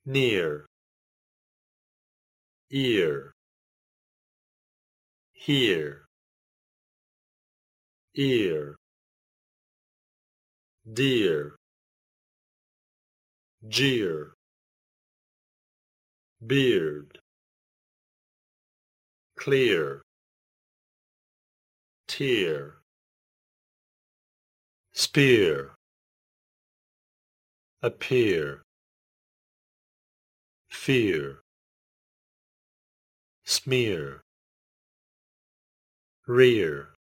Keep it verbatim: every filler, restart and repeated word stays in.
near, ear, here, ear, dear, jeer, beard, clear, tear, spear, appear, fear, smear, rear,